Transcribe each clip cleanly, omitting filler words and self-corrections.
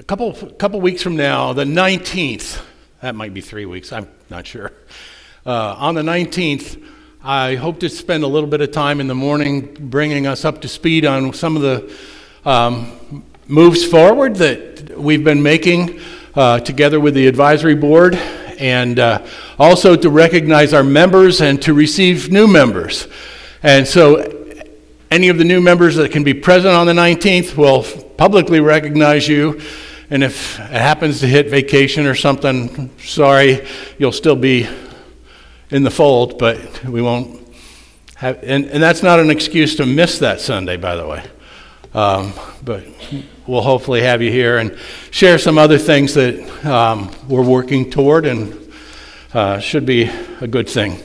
couple weeks from now, the 19th, that might be 3 weeks, I'm not sure. On the 19th, I hope to spend a little bit of time in the morning bringing us up to speed on some of the moves forward that we've been making together with the advisory board, and also to recognize our members and to receive new members. And so any of the new members that can be present on the 19th will publicly recognize you. And if it happens to hit vacation or something, sorry, you'll still be in the fold, but we won't have, and that's not an excuse to miss that Sunday, by the way. But we'll hopefully have you here and share some other things that we're working toward, and should be a good thing.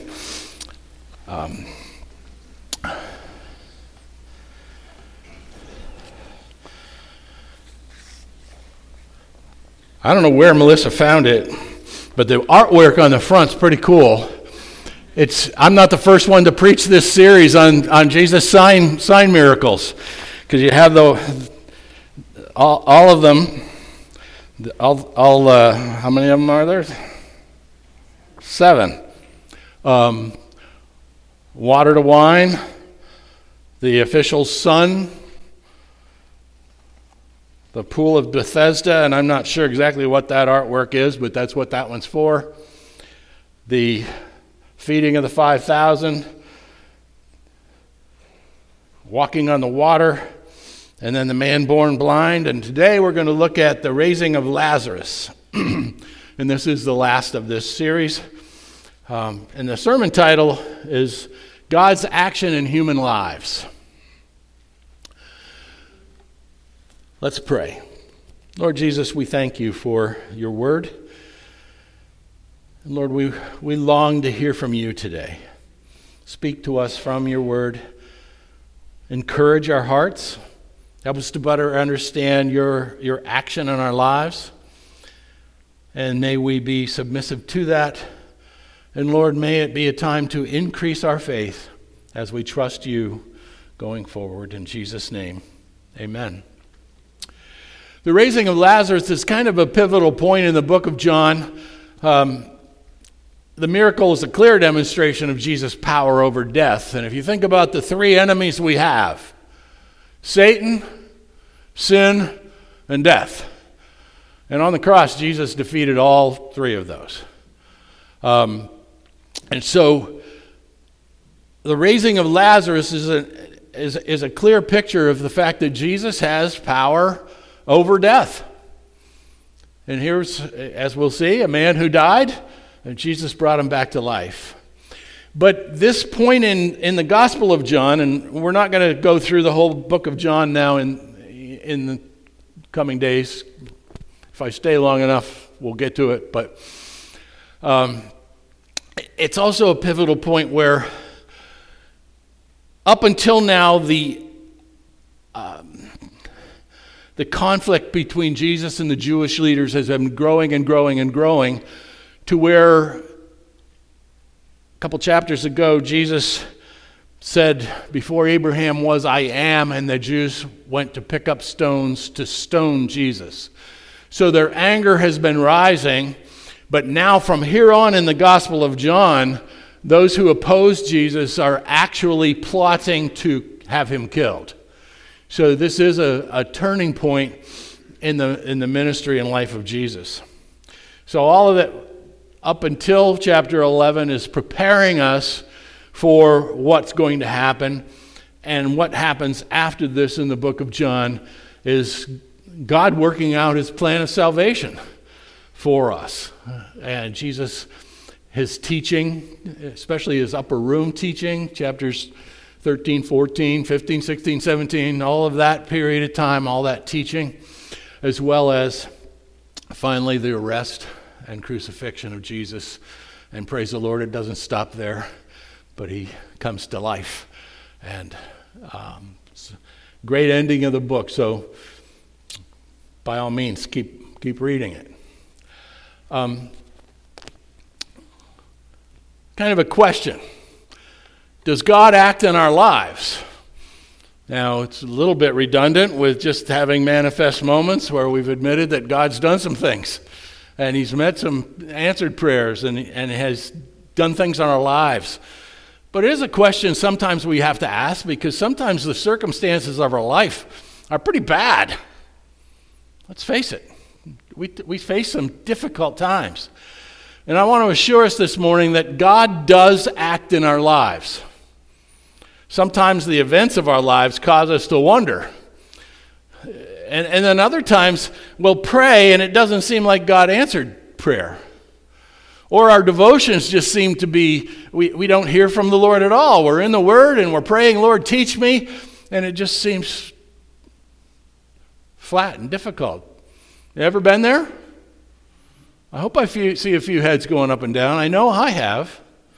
I don't know where Melissa found it, but the artwork on the front's pretty cool. I'm not the first one to preach this series on Jesus' sign miracles, because you have all of them. How many of them are there? 7. Water to wine, the official son, the pool of Bethesda, and I'm not sure exactly what that artwork is, but that's what that one's for. The feeding of the 5,000, walking on the water, and then the man born blind. And today we're going to look at the raising of Lazarus. And this is the last of this series. And the sermon title is God's Action in Human Lives. Let's pray. Lord Jesus, we thank you for your word. And Lord, we long to hear from you today. Speak to us from your word. Encourage our hearts. Help us to better understand your action in our lives. And may we be submissive to that. And Lord, may it be a time to increase our faith as we trust you going forward. In Jesus' name, amen. The raising of Lazarus is kind of a pivotal point in the book of John. The miracle is a clear demonstration of Jesus' power over death. And if you think about the 3 enemies we have, Satan, sin, and death. And on the cross, Jesus defeated all 3 of those. And so the raising of Lazarus is a clear picture of the fact that Jesus has power over death. And here's, as we'll see, a man who died, and Jesus brought him back to life. But this point in the Gospel of John, and we're not going to go through the whole book of John now in the coming days. If I stay long enough, we'll get to it. But it's also a pivotal point where up until now, the conflict between Jesus and the Jewish leaders has been growing and growing and growing to where a couple chapters ago, Jesus said, before Abraham was, I am, and the Jews went to pick up stones to stone Jesus. So their anger has been rising, but now from here on in the Gospel of John, those who oppose Jesus are actually plotting to have him killed. So this is a turning point in the ministry and life of Jesus. So all of it up until chapter 11 is preparing us for what's going to happen. And what happens after this in the book of John is God working out his plan of salvation for us. And Jesus, his teaching, especially his upper room teaching, chapters 13, 14, 15, 16, 17, all of that period of time, all that teaching, as well as finally the arrest and crucifixion of Jesus. And praise the Lord, it doesn't stop there, but he comes to life. And it's a great ending of the book, so by all means, keep reading it. Kind of a question. Does God act in our lives? Now, it's a little bit redundant with just having manifest moments where we've admitted that God's done some things, and he's met some answered prayers, and has done things in our lives. But it is a question sometimes we have to ask, because sometimes the circumstances of our life are pretty bad. Let's face it. We face some difficult times. And I want to assure us this morning that God does act in our lives. Sometimes the events of our lives cause us to wonder. And then other times we'll pray and it doesn't seem like God answered prayer. Or our devotions just seem to be, we don't hear from the Lord at all. We're in the Word and we're praying, Lord, teach me, and it just seems flat and difficult. You ever been there? I hope I see a few heads going up and down. I know I have.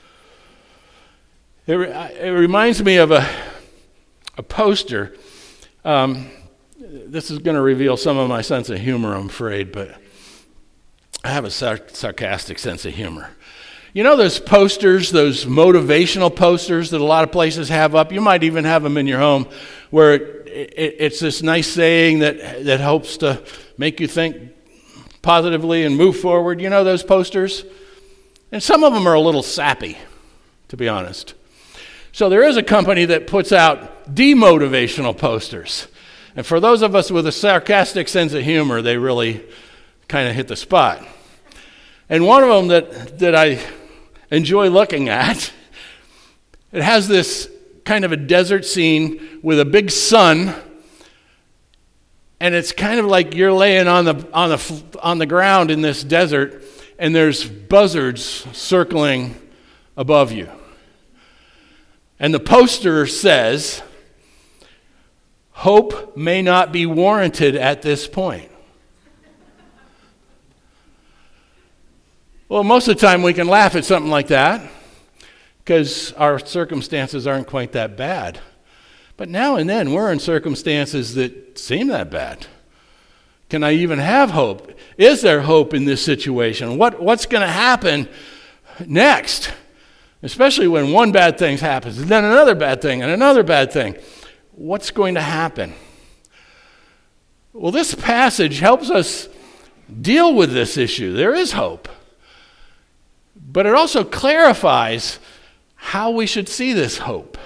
It reminds me of a poster. This is going to reveal some of my sense of humor, I'm afraid, but I have a sarcastic sense of humor. You know those posters, those motivational posters that a lot of places have up? You might even have them in your home, where it's this nice saying that hopes to make you think positively and move forward. You know those posters? And some of them are a little sappy, to be honest. So there is a company that puts out demotivational posters. And for those of us with a sarcastic sense of humor, they really kind of hit the spot. And one of them that I enjoy looking at, it has this kind of a desert scene with a big sun, and it's kind of like you're laying on the ground in this desert, and there's buzzards circling above you. And the poster says, "Hope may not be warranted at this point." Well, most of the time we can laugh at something like that because our circumstances aren't quite that bad. But now and then we're in circumstances that seem that bad. Can I even have hope? Is there hope in this situation? What's going to happen next? Especially when one bad thing happens, and then another bad thing, and another bad thing. What's going to happen? Well, this passage helps us deal with this issue. There is hope. But it also clarifies how we should see this hope.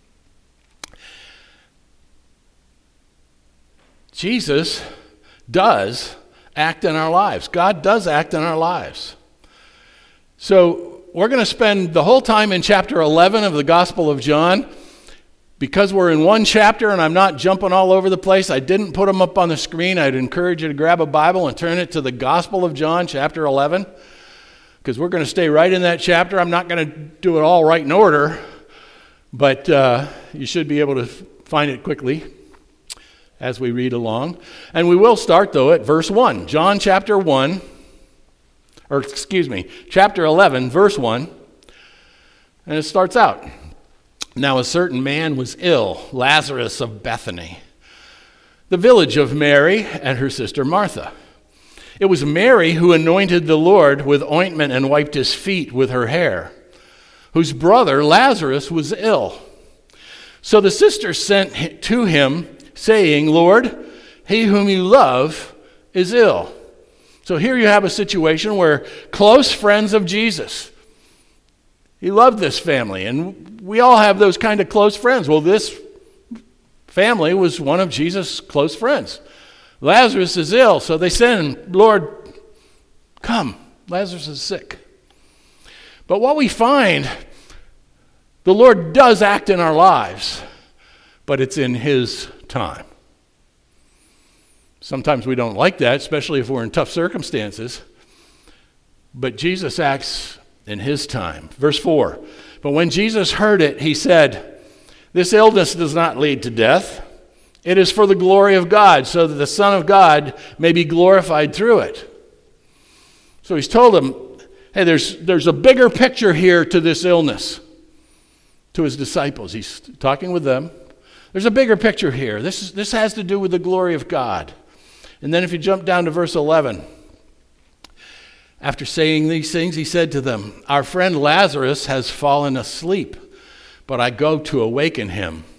Jesus does act in our lives. God does act in our lives. So we're going to spend the whole time in chapter 11 of the Gospel of John. Because we're in one chapter and I'm not jumping all over the place, I didn't put them up on the screen. I'd encourage you to grab a Bible and turn it to the Gospel of John, chapter 11, because we're going to stay right in that chapter. I'm not going to do it all right in order, but you should be able to find it quickly as we read along. And we will start, though, at verse 1. John chapter 11, verse 1. And it starts out, "Now a certain man was ill, Lazarus of Bethany, the village of Mary and her sister Martha. It was Mary who anointed the Lord with ointment and wiped his feet with her hair, whose brother Lazarus was ill. So the sisters sent to him, saying, 'Lord, he whom you love is ill.'" So here you have a situation where close friends of Jesus, he loved this family, and we all have those kind of close friends. Well, this family was one of Jesus' close friends. Lazarus is ill, so they send him, "Lord, come, Lazarus is sick." But what we find, the Lord does act in our lives, but it's in his time. Sometimes we don't like that, especially if we're in tough circumstances. But Jesus acts in his time. Verse 4, "But when Jesus heard it, he said, 'This illness does not lead to death. It is for the glory of God, so that the Son of God may be glorified through it.'" So he's told them, hey, there's a bigger picture here to this illness. To his disciples, he's talking with them. There's a bigger picture here. This has to do with the glory of God. And then if you jump down to verse 11, after saying these things, he said to them, "Our friend Lazarus has fallen asleep, but I go to awaken him."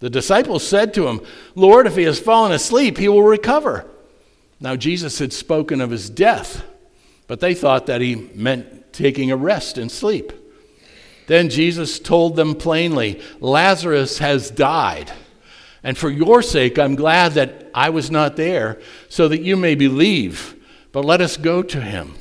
The disciples said to him, "Lord, if he has fallen asleep, he will recover." Now Jesus had spoken of his death, but they thought that he meant taking a rest and sleep. Then Jesus told them plainly, "Lazarus has died, and for your sake I'm glad that I was not there, so that you may believe. But let us go to him."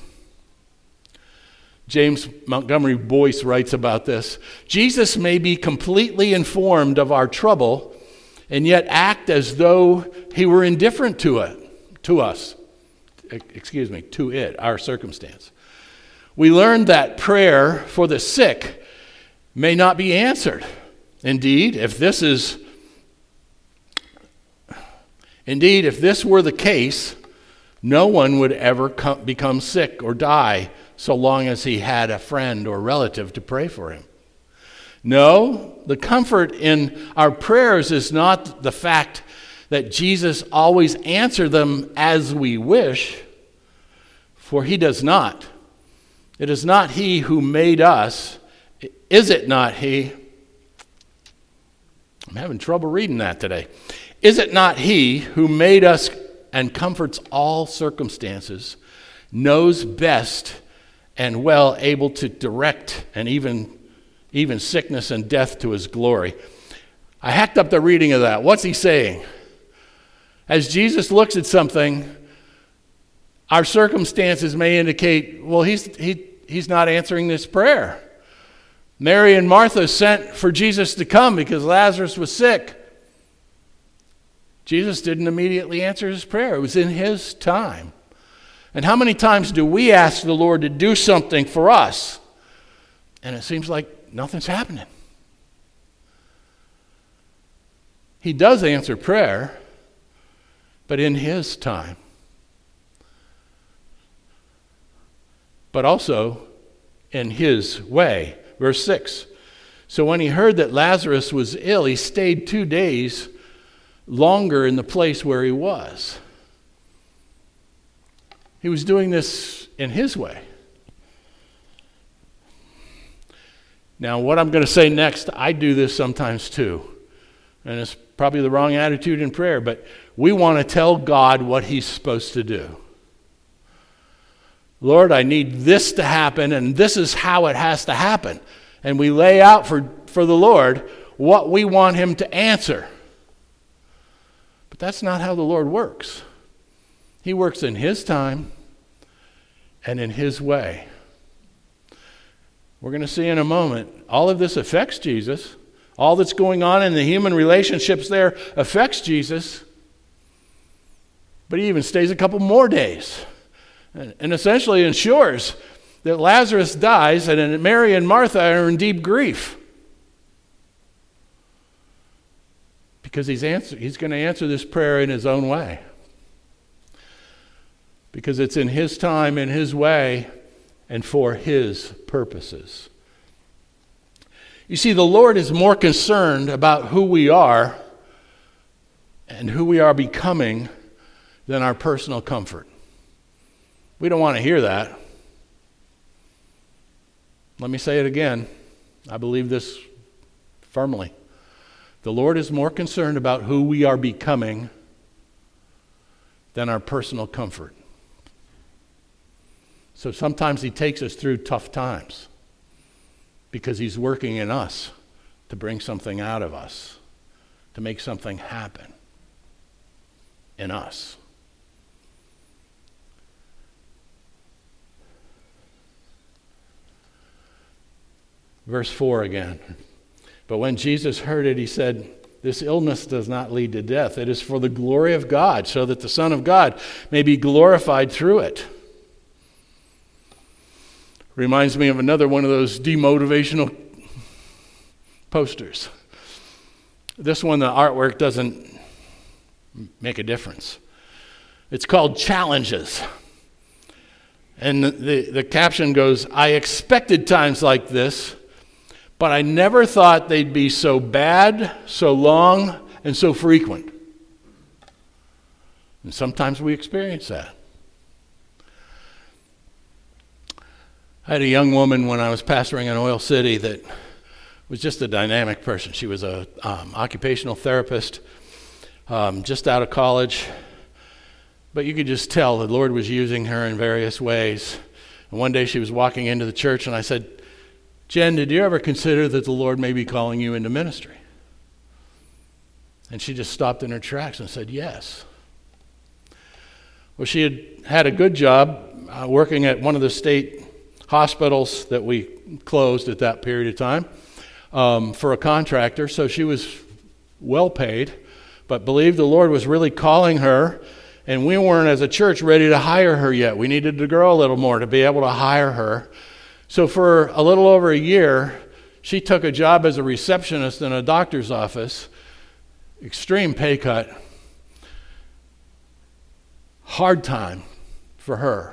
James Montgomery Boyce writes about this. Jesus may be completely informed of our trouble and yet act as though he were indifferent to it, our circumstance. We learned that prayer for the sick may not be answered. Indeed, if this were the case, no one would ever become sick or die so long as he had a friend or relative to pray for him. No, the comfort in our prayers is not the fact that Jesus always answers them as we wish, for he does not. It is not he who made us. Is it not he? I'm having trouble reading that today. Is it not he who made us and comforts all circumstances, knows best and well able to direct and even sickness and death to his glory? I hacked up the reading of that. What's he saying? As Jesus looks at something, our circumstances may indicate, well, he's not answering this prayer. Mary and Martha sent for Jesus to come because Lazarus was sick. Jesus didn't immediately answer his prayer. It was in his time. And how many times do we ask the Lord to do something for us, and it seems like nothing's happening? He does answer prayer, but in his time. But also in his way. Verse 6. So when he heard that Lazarus was ill, he stayed 2 days longer in the place where he was. He was doing this in his way. Now, what I'm going to say next, I do this sometimes too. And it's probably the wrong attitude in prayer, but we want to tell God what he's supposed to do. Lord, I need this to happen, and this is how it has to happen. And we lay out for the Lord what we want him to answer. But that's not how the Lord works. He works in his time and in his way. We're going to see in a moment, all of this affects Jesus. All that's going on in the human relationships there affects Jesus. But he even stays a couple more days and essentially ensures that Lazarus dies and Mary and Martha are in deep grief. Because he's going to answer this prayer in his own way. Because it's in his time, in his way, and for his purposes. You see, the Lord is more concerned about who we are and who we are becoming than our personal comfort. We don't want to hear that. Let me say it again. I believe this firmly. The Lord is more concerned about who we are becoming than our personal comfort. So sometimes he takes us through tough times because he's working in us to bring something out of us, to make something happen in us. Verse 4 again. But when Jesus heard it, he said, "This illness does not lead to death. It is for the glory of God, so that the Son of God may be glorified through it." Reminds me of another one of those demotivational posters. This one, the artwork doesn't make a difference. It's called Challenges. And the caption goes, "I expected times like this, but I never thought they'd be so bad, so long, and so frequent." And sometimes we experience that. I had a young woman when I was pastoring in Oil City that was just a dynamic person. She was a occupational therapist, just out of college. But you could just tell the Lord was using her in various ways. And one day she was walking into the church, and I said, Jen, did you ever consider that the Lord may be calling you into ministry? And she just stopped in her tracks and said, yes. Well, she had a good job working at one of the state hospitals that we closed at that period of time for a contractor, so she was well paid, but believed the Lord was really calling her. And we weren't, as a church, ready to hire her yet. We needed to grow a little more to be able to hire her. So for a little over a year, she took a job as a receptionist in a doctor's office. Extreme pay cut. Hard time for her.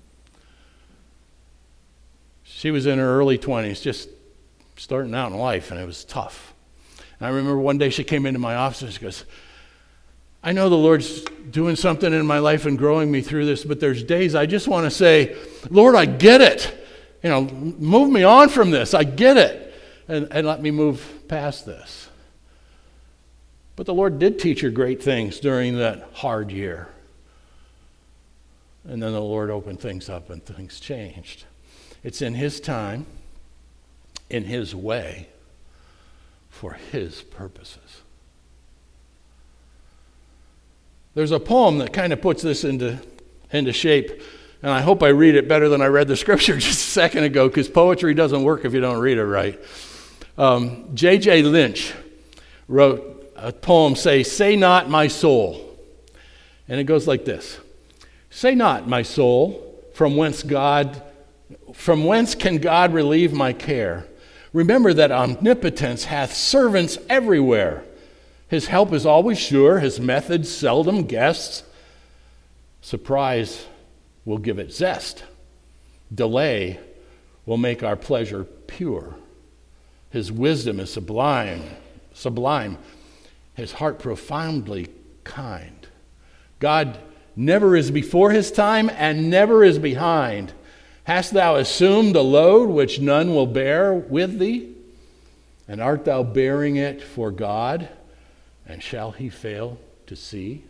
She was in her early 20s, just starting out in life, and it was tough. And I remember one day she came into my office and she goes, I know the Lord's doing something in my life and growing me through this, but there's days I just want to say, Lord, I get it. Move me on from this. I get it. And let me move past this. But the Lord did teach her great things during that hard year. And then the Lord opened things up and things changed. It's in His time, in His way, for His purposes. There's a poem that kind of puts this into shape, and I hope I read it better than I read the scripture just a second ago, because poetry doesn't work if you don't read it right. J.J. Lynch wrote a poem, Say Not My Soul. And it goes like this. Say not, my soul, from whence can God relieve my care? Remember that omnipotence hath servants everywhere. His help is always sure, his methods seldom guessed. Surprise will give it zest. Delay will make our pleasure pure. His wisdom is sublime. His heart profoundly kind. God never is before his time and never is behind. Hast thou assumed a load which none will bear with thee? And art thou bearing it for God? And shall he fail to see?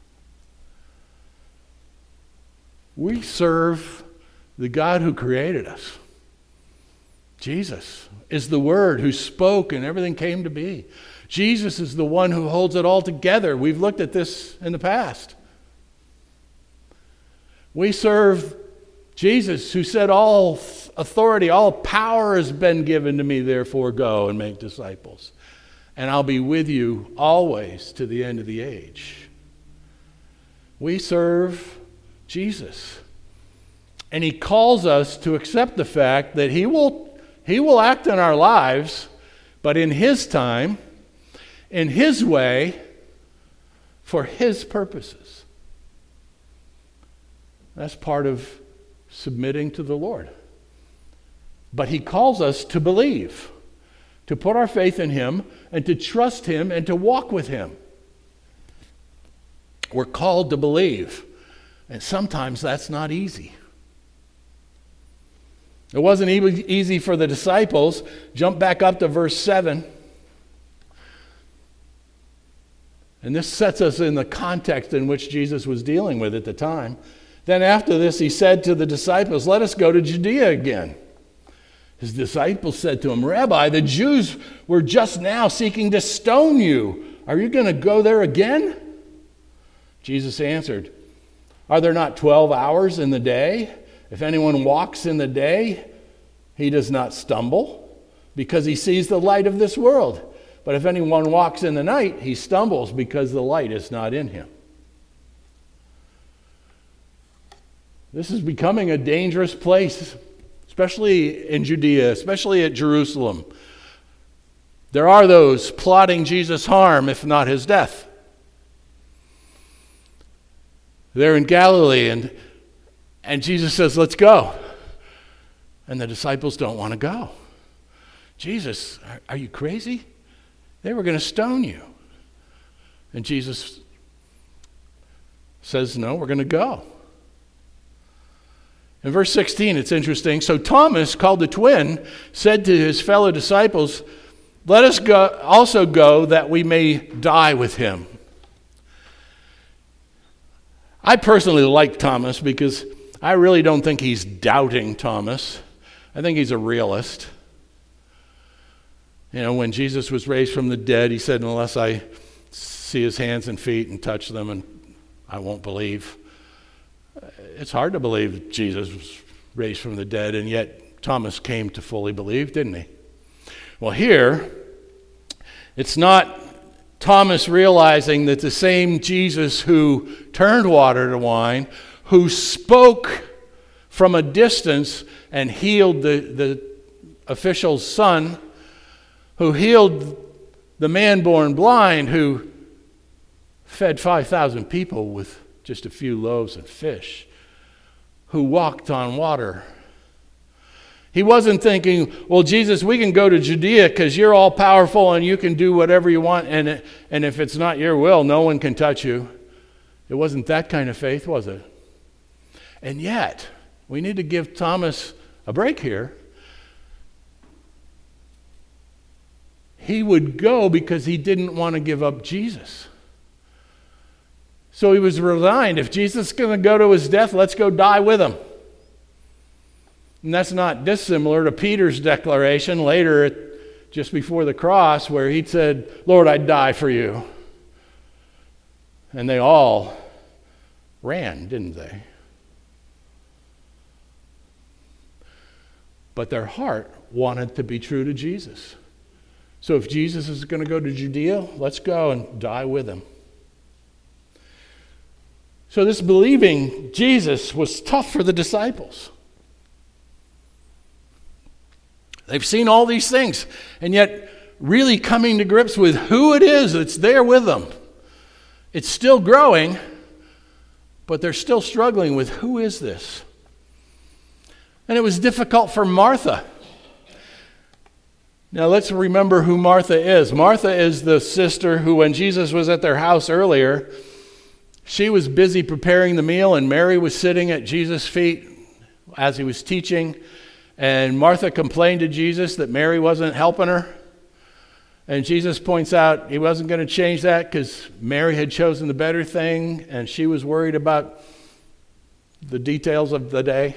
We serve the God who created us. Jesus is the Word who spoke and everything came to be. Jesus is the one who holds it all together. We've looked at this in the past. We serve Jesus, who said, all authority, all power has been given to me, therefore go and make disciples. And I'll be with you always to the end of the age. We serve Jesus. And he calls us to accept the fact that he will act in our lives, but in his time, in his way, for his purposes. That's part of submitting to the Lord. But he calls us to believe, to put our faith in him, and to trust him, and to walk with him. We're called to believe, and sometimes that's not easy. It wasn't easy for the disciples. Jump back up to verse 7. And this sets us in the context in which Jesus was dealing with at the time. Then after this, he said to the disciples, let us go to Judea again. His disciples said to him, Rabbi, the Jews were just now seeking to stone you. Are you going to go there again? Jesus answered, are there not 12 hours in the day? If anyone walks in the day, he does not stumble, because he sees the light of this world. But if anyone walks in the night, he stumbles, because the light is not in him. This is becoming a dangerous place, especially in Judea, especially at Jerusalem. There are those plotting Jesus' harm, if not his death. They're in Galilee, and Jesus says, let's go. And the disciples don't want to go. Jesus, are you crazy? They were going to stone you. And Jesus says, no, we're going to go. In verse 16, it's interesting. So Thomas, called the twin, said to his fellow disciples, Let us also go that we may die with him. I personally like Thomas because I really don't think he's doubting Thomas. I think he's a realist. You know, when Jesus was raised from the dead, he said, unless I see his hands and feet and touch them, and I won't believe. It's hard to believe Jesus was raised from the dead, and yet Thomas came to fully believe, didn't he? Well, here, it's not Thomas realizing that the same Jesus who turned water to wine, who spoke from a distance and healed the official's son, who healed the man born blind, who fed 5,000 people with just a few loaves and fish, who walked on water. He wasn't thinking, well, Jesus, we can go to Judea because you're all powerful and you can do whatever you want, and if it's not your will, no one can touch you. It wasn't that kind of faith, was it? And yet, we need to give Thomas a break here. He would go because he didn't want to give up Jesus. So he was resigned. If Jesus is going to go to his death, let's go die with him. And that's not dissimilar to Peter's declaration later, just before the cross, where he said, Lord, I'd die for you. And they all ran, didn't they? But their heart wanted to be true to Jesus. So if Jesus is going to go to Judea, let's go and die with him. So this believing Jesus was tough for the disciples. They've seen all these things, and yet really coming to grips with who it is that's there with them. It's still growing, but they're still struggling with who is this? And it was difficult for Martha. Now let's remember who Martha is. Martha is the sister who, when Jesus was at their house earlier, she was busy preparing the meal, and Mary was sitting at Jesus' feet as he was teaching. And Martha complained to Jesus that Mary wasn't helping her. And Jesus points out he wasn't going to change that because Mary had chosen the better thing, and she was worried about the details of the day.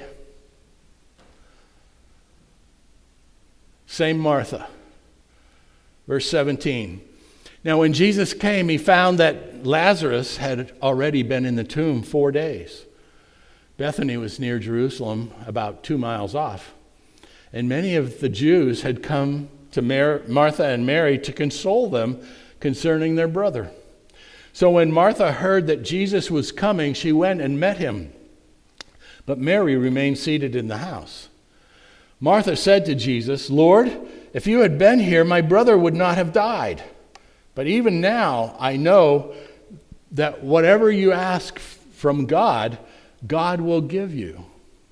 Same Martha. Verse 17. Now when Jesus came, he found that Lazarus had already been in the tomb 4 days. Bethany was near Jerusalem, about 2 miles off. And many of the Jews had come to Martha and Mary to console them concerning their brother. So when Martha heard that Jesus was coming, she went and met him. But Mary remained seated in the house. Martha said to Jesus, Lord, if you had been here, my brother would not have died. But even now I know that whatever you ask from God, God will give you.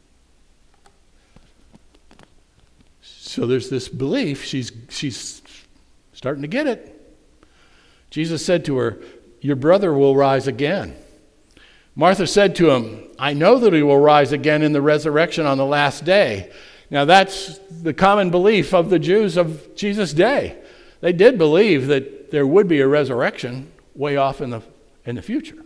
So there's this belief, she's starting to get it. Jesus said to her, your brother will rise again. Martha said to him, I know that he will rise again in the resurrection on the last day. Now that's the common belief of the Jews of Jesus' day. They did believe that there would be a resurrection way off in the future.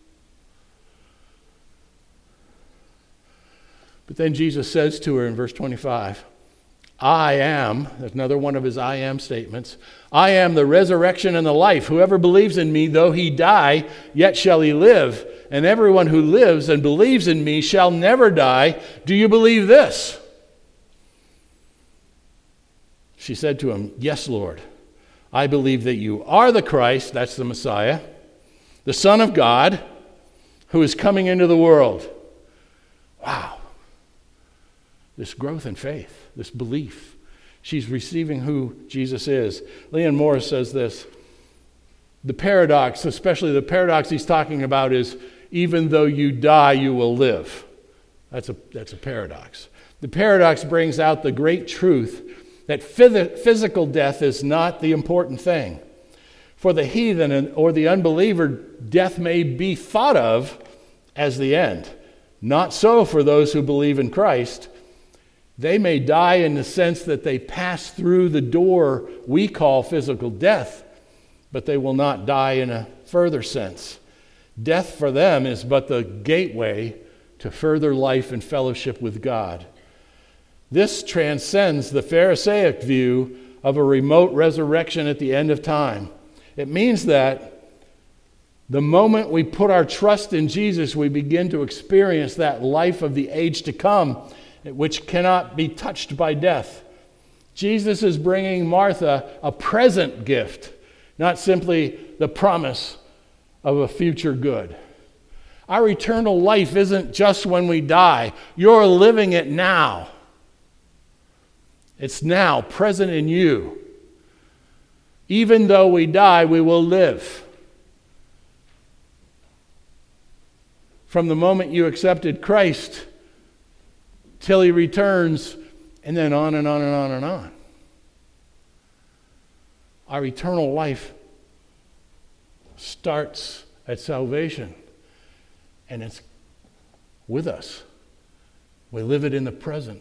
But then Jesus says to her in verse 25, I am, that's another one of his I am statements, I am the resurrection and the life. Whoever believes in me, though he die, yet shall he live. And everyone who lives and believes in me shall never die. Do you believe this? She said to him, yes, Lord. I believe that you are the Christ, that's the Messiah, the Son of God, who is coming into the world. Wow. This growth in faith, this belief. She's receiving who Jesus is. Leon Morris says this, the paradox, especially the paradox he's talking about, is even though you die, you will live. That's a paradox. The paradox brings out the great truth that physical death is not the important thing. For the heathen or the unbeliever, death may be thought of as the end. Not so for those who believe in Christ. They may die in the sense that they pass through the door we call physical death, but they will not die in a further sense. Death for them is but the gateway to further life and fellowship with God. This transcends the Pharisaic view of a remote resurrection at the end of time. It means that the moment we put our trust in Jesus, we begin to experience that life of the age to come, which cannot be touched by death. Jesus is bringing Martha a present gift, not simply the promise of a future good. Our eternal life isn't just when we die. You're living it now. It's now, present in you. Even though we die, we will live. From the moment you accepted Christ till he returns, and then on and on and on and on. Our eternal life starts at salvation, and it's with us. We live it in the present.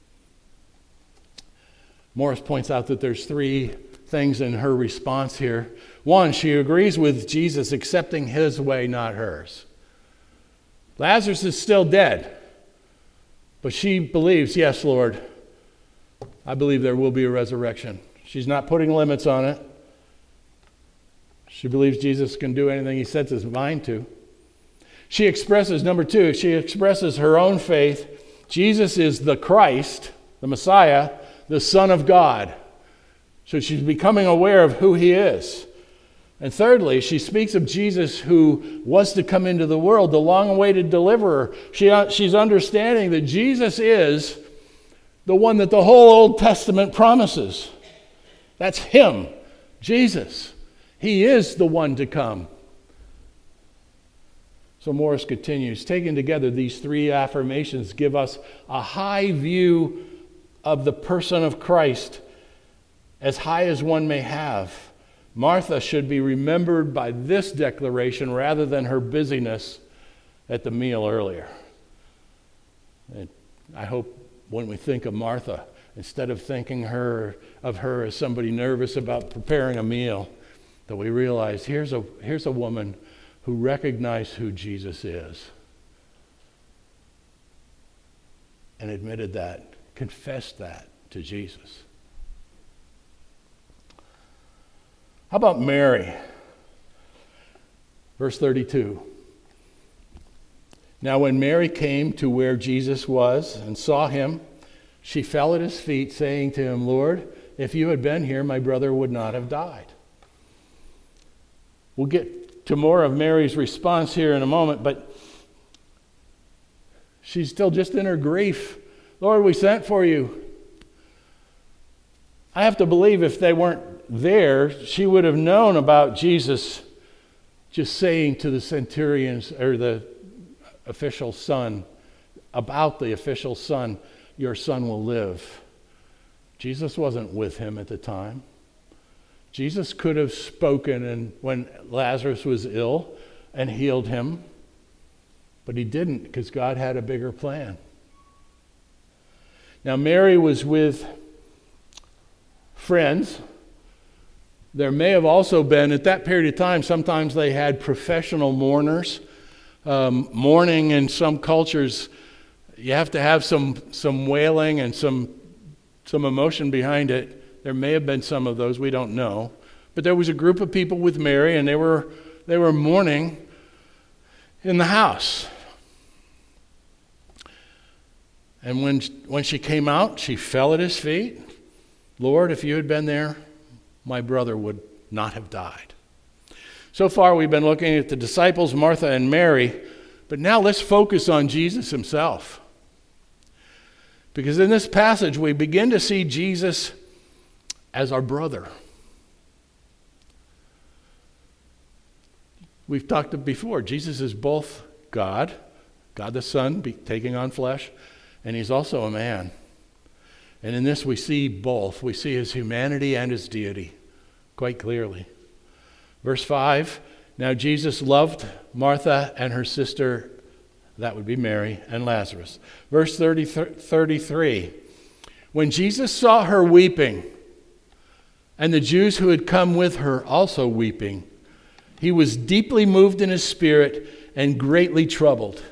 Morris points out that there's three things in her response here. One, she agrees with Jesus, accepting his way, not hers. Lazarus is still dead, but she believes, yes, Lord, I believe there will be a resurrection. She's not putting limits on it. She believes Jesus can do anything he sets his mind to. She expresses, number two, she expresses her own faith. Jesus is the Christ, the Messiah, the Son of God. So she's becoming aware of who he is. And thirdly, she speaks of Jesus who was to come into the world, the long-awaited deliverer. She's understanding that Jesus is the one that the whole Old Testament promises. That's him, Jesus. He is the one to come. So Morris continues, taken together, these three affirmations give us a high view of the person of Christ, as high as one may have. Martha should be remembered by this declaration rather than her busyness at the meal earlier. And I hope when we think of Martha, instead of thinking of her as somebody nervous about preparing a meal, that we realize here's a woman who recognized who Jesus is and admitted that, confessed that to Jesus. How about Mary? Verse 32. Now when Mary came to where Jesus was and saw him, she fell at his feet, saying to him, Lord, if you had been here, my brother would not have died. We'll get to more of Mary's response here in a moment, but she's still just in her grief. Lord, we sent for you. I have to believe if they weren't there, she would have known about Jesus just saying to the centurions or the official son, about the official son, your son will live. Jesus wasn't with him at the time. Jesus could have spoken and when Lazarus was ill and healed him, but he didn't because God had a bigger plan. Now Mary was with friends. There may have also been, at that period of time, sometimes they had professional mourners. Mourning in some cultures, you have to have some wailing and some emotion behind it. There may have been some of those, we don't know. But there was a group of people with Mary, and they were mourning in the house. And when she came out, she fell at his feet. Lord, if you had been there, my brother would not have died. So far, we've been looking at the disciples, Martha and Mary, but now let's focus on Jesus himself. Because in this passage, we begin to see Jesus as our brother. We've talked before, Jesus is both God the Son taking on flesh, and he's also a man. And in this we see both. We see his humanity and his deity quite clearly. Verse 5, now Jesus loved Martha and her sister, that would be Mary, and Lazarus. Verse 33, When Jesus saw her weeping, and the Jews who had come with her also weeping, he was deeply moved in his spirit and greatly troubled.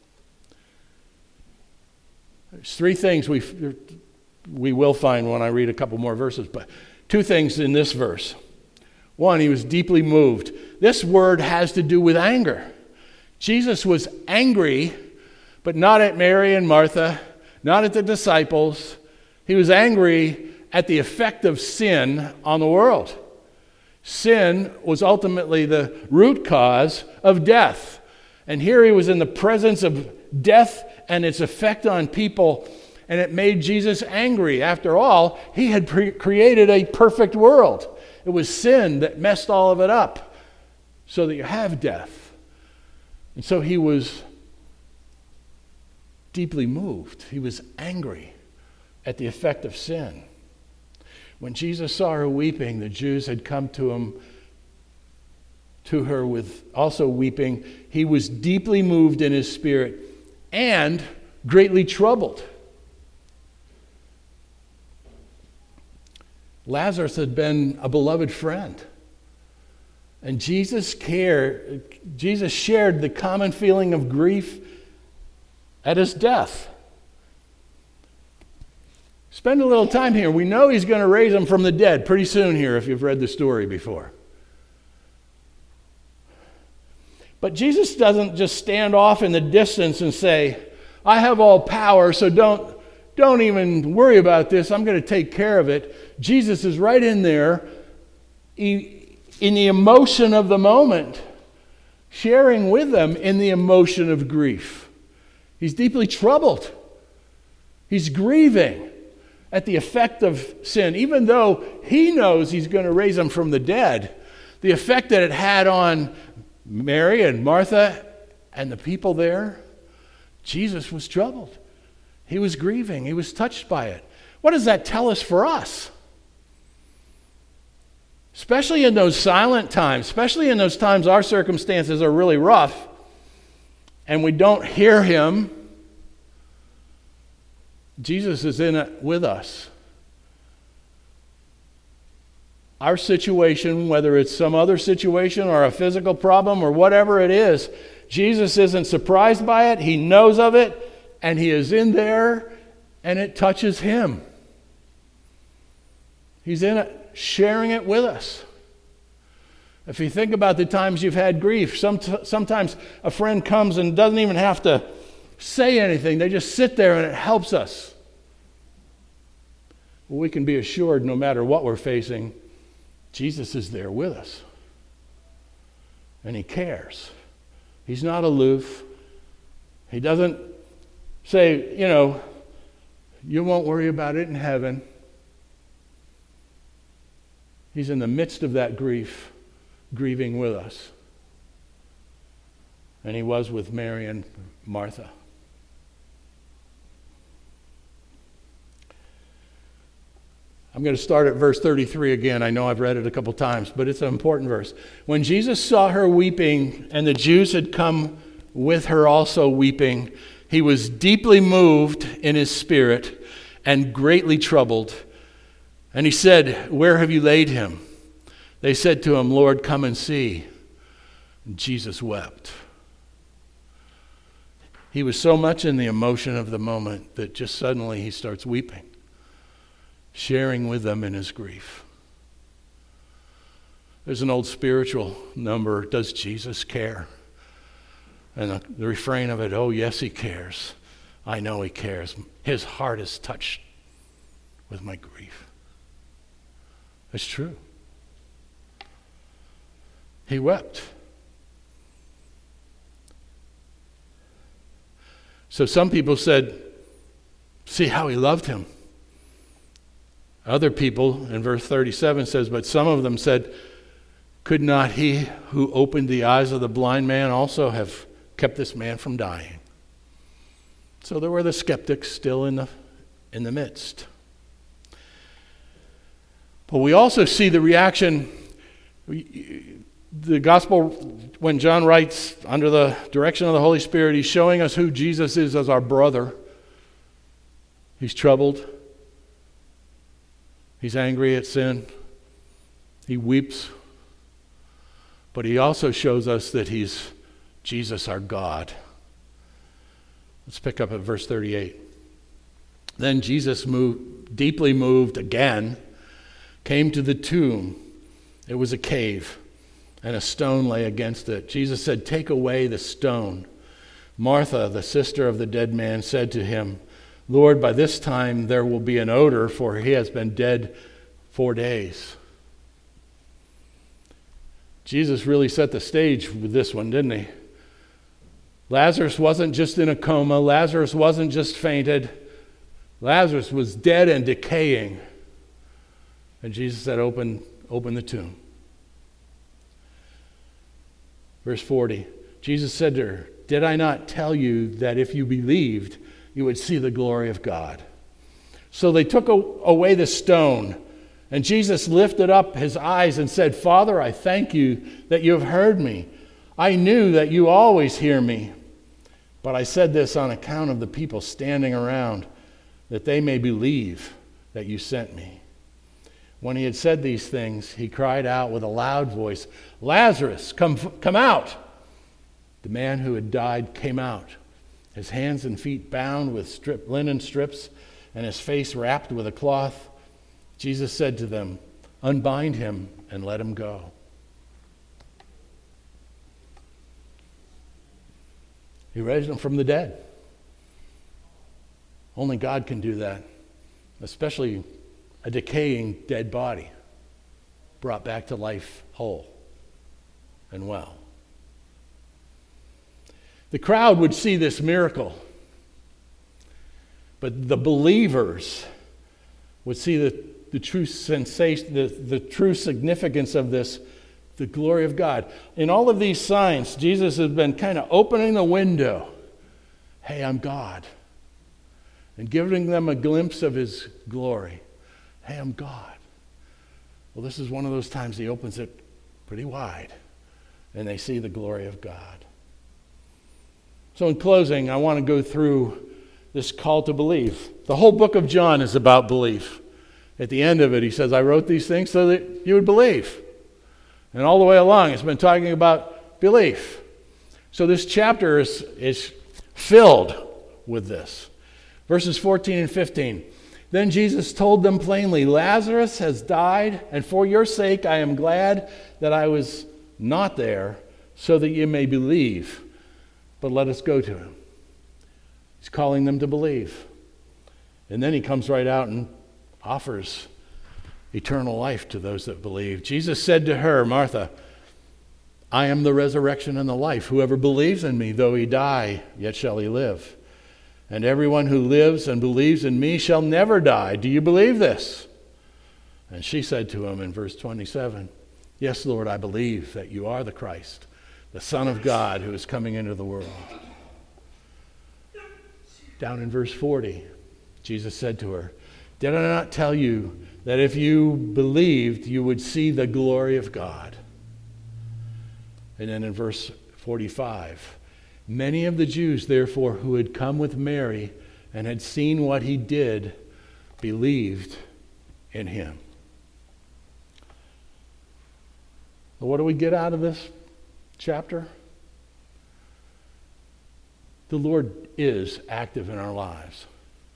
There's three things we will find when I read a couple more verses, but two things in this verse. One, he was deeply moved. This word has to do with anger. Jesus was angry, but not at Mary and Martha, not at the disciples. He was angry at the effect of sin on the world. Sin was ultimately the root cause of death. And here he was in the presence of death and its effect on people, and it made Jesus angry. After all, he had created a perfect world. It was sin that messed all of it up so that you have death. And so he was deeply moved. He was angry at the effect of sin. When Jesus saw her weeping, the Jews had come to her with also weeping. He was deeply moved in his spirit and greatly troubled. Lazarus had been a beloved friend. And Jesus shared the common feeling of grief at his death. Spend a little time here. We know he's going to raise him from the dead pretty soon here if you've read the story before. But Jesus doesn't just stand off in the distance and say, I have all power, so don't even worry about this. I'm going to take care of it. Jesus is right in there in the emotion of the moment, sharing with them in the emotion of grief. He's deeply troubled. He's grieving at the effect of sin. Even though he knows he's going to raise them from the dead, the effect that it had on Mary and Martha and the people there, Jesus was troubled. He was grieving. He was touched by it. What does that tell us for us? Especially in those silent times, especially in those times our circumstances are really rough and we don't hear him, Jesus is in it with us. Our situation, whether it's some other situation or a physical problem or whatever it is, Jesus isn't surprised by it. He knows of it, and he is in there, and it touches him. He's in it, sharing it with us. If you think about the times you've had grief, sometimes a friend comes and doesn't even have to say anything. They just sit there, and it helps us. Well, we can be assured no matter what we're facing, Jesus is there with us. And he cares. He's not aloof. He doesn't say, you won't worry about it in heaven. He's in the midst of that grief, grieving with us. And he was with Mary and Martha. I'm going to start at verse 33 again. I know I've read it a couple times, but it's an important verse. When Jesus saw her weeping, and the Jews had come with her also weeping, he was deeply moved in his spirit and greatly troubled. And he said, "Where have you laid him?" They said to him, "Lord, come and see." And Jesus wept. He was so much in the emotion of the moment that just suddenly he starts weeping, sharing with them in his grief. There's an old spiritual number, "Does Jesus care?" And the refrain of it, "Oh yes, he cares. I know he cares. His heart is touched with my grief." It's true. He wept. So some people said, "See how he loved him." Other people, in verse 37 says, but some of them said, "Could not he who opened the eyes of the blind man also have kept this man from dying?" So there were the skeptics still in the midst. But we also see the reaction. The gospel, when John writes under the direction of the Holy Spirit, he's showing us who Jesus is as our brother. He's troubled. He's angry at sin. He weeps. But he also shows us that he's Jesus, our God. Let's pick up at verse 38. Then Jesus, deeply moved again, came to the tomb. It was a cave, and a stone lay against it. Jesus said, "Take away the stone." Martha, the sister of the dead man, said to him, "Lord, by this time there will be an odor, for he has been dead 4 days." Jesus really set the stage with this one, didn't he? Lazarus wasn't just in a coma. Lazarus wasn't just fainted. Lazarus was dead and decaying. And Jesus said, open the tomb. Verse 40, Jesus said to her, "Did I not tell you that if you believed, you would see the glory of God?" So they took away the stone, and Jesus lifted up his eyes and said, "Father, I thank you that you have heard me. I knew that you always hear me, but I said this on account of the people standing around, that they may believe that you sent me." When he had said these things, he cried out with a loud voice, "Lazarus, come out!" The man who had died came out, his hands and feet bound with linen strips, and his face wrapped with a cloth. Jesus said to them, "Unbind him and let him go." He raised him from the dead. Only God can do that, especially a decaying dead body brought back to life whole and well. The crowd would see this miracle, but the believers would see the true sensation, the true significance of this, the glory of God. In all of these signs, Jesus has been kind of opening the window. Hey, I'm God. And giving them a glimpse of his glory. Hey, I'm God. Well, this is one of those times he opens it pretty wide, and they see the glory of God. So in closing, I want to go through this call to believe. The whole book of John is about belief. At the end of it, he says, "I wrote these things so that you would believe." And all the way along, it's been talking about belief. So this chapter is filled with this. Verses 14 and 15. Then Jesus told them plainly, "Lazarus has died, and for your sake I am glad that I was not there, so that you may believe. But let us go to him." He's calling them to believe. And then he comes right out and offers eternal life to those that believe. Jesus said to her, Martha, "I am the resurrection and the life. Whoever believes in me, though he die, yet shall he live. And everyone who lives and believes in me shall never die. Do you believe this?" And she said to him in verse 27, "Yes, Lord, I believe that you are the Christ, the Son of God who is coming into the world." Down in verse 40, Jesus said to her, "Did I not tell you that if you believed, you would see the glory of God?" And then in verse 45, many of the Jews, therefore, who had come with Mary and had seen what he did, believed in him. Well, what do we get out of this chapter? The Lord is active in our lives.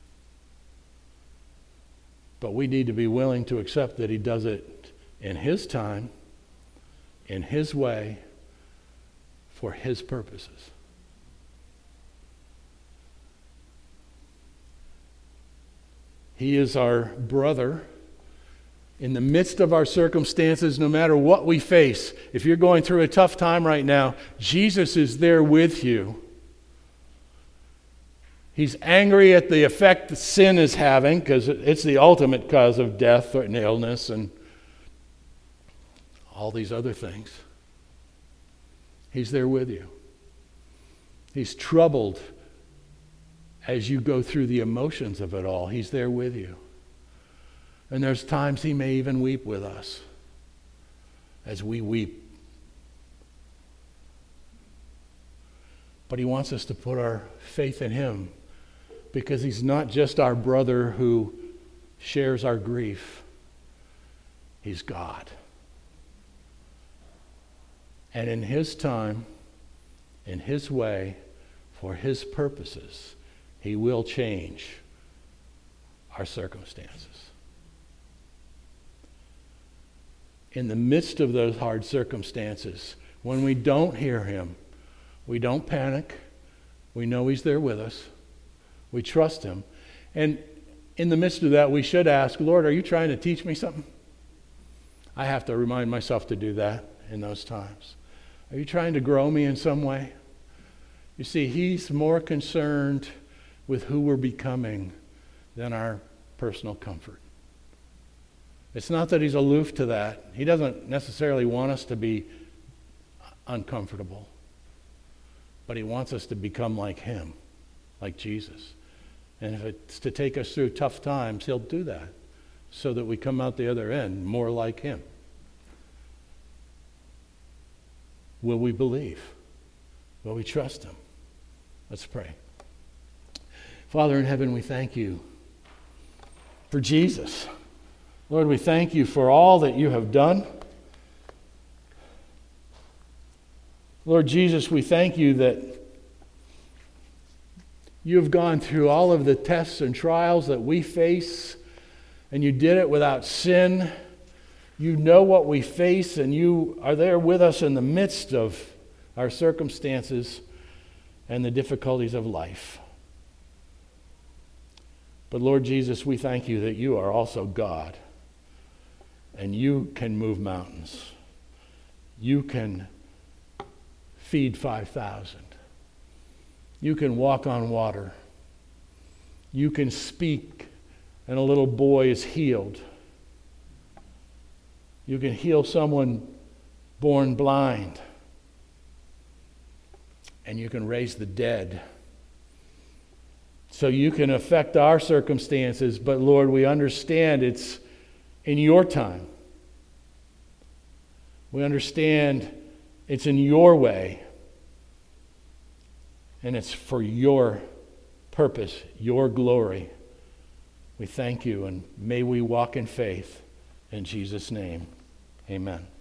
But we need to be willing to accept that he does it in his time, in his way, for his purposes. He is our brother in the midst of our circumstances, no matter what we face. If you're going through a tough time right now, Jesus is there with you. He's angry at the effect that sin is having, because it's the ultimate cause of death and illness and all these other things. He's there with you. He's troubled as you go through the emotions of it all. He's there with you. And there's times he may even weep with us as we weep. But he wants us to put our faith in him, because he's not just our brother who shares our grief. He's God. And in His time, in His way, for His purposes, He will change our circumstances. In the midst of those hard circumstances, when we don't hear Him, we don't panic. We know He's there with us. We trust Him. And in the midst of that, we should ask, Lord, are you trying to teach me something? I have to remind myself to do that in those times. Are you trying to grow me in some way? You see, He's more concerned with who we're becoming than our personal comfort. It's not that He's aloof to that. He doesn't necessarily want us to be uncomfortable. But He wants us to become like Him, like Jesus. And if it's to take us through tough times, He'll do that so that we come out the other end more like Him. Will we believe? Will we trust Him? Let's pray. Father in heaven, we thank You for Jesus. Lord, we thank You for all that You have done. Lord Jesus, we thank You that You have gone through all of the tests and trials that we face, and You did it without sin. You know what we face, and You are there with us in the midst of our circumstances and the difficulties of life. But Lord Jesus, we thank You that You are also God, and You can move mountains. You can feed 5,000. You can walk on water. You can speak, and a little boy is healed. You can heal someone born blind. And You can raise the dead. So You can affect our circumstances, but Lord, we understand it's in Your time. We understand it's in Your way. And it's for Your purpose, Your glory. We thank You, and may we walk in faith. In Jesus' name, amen.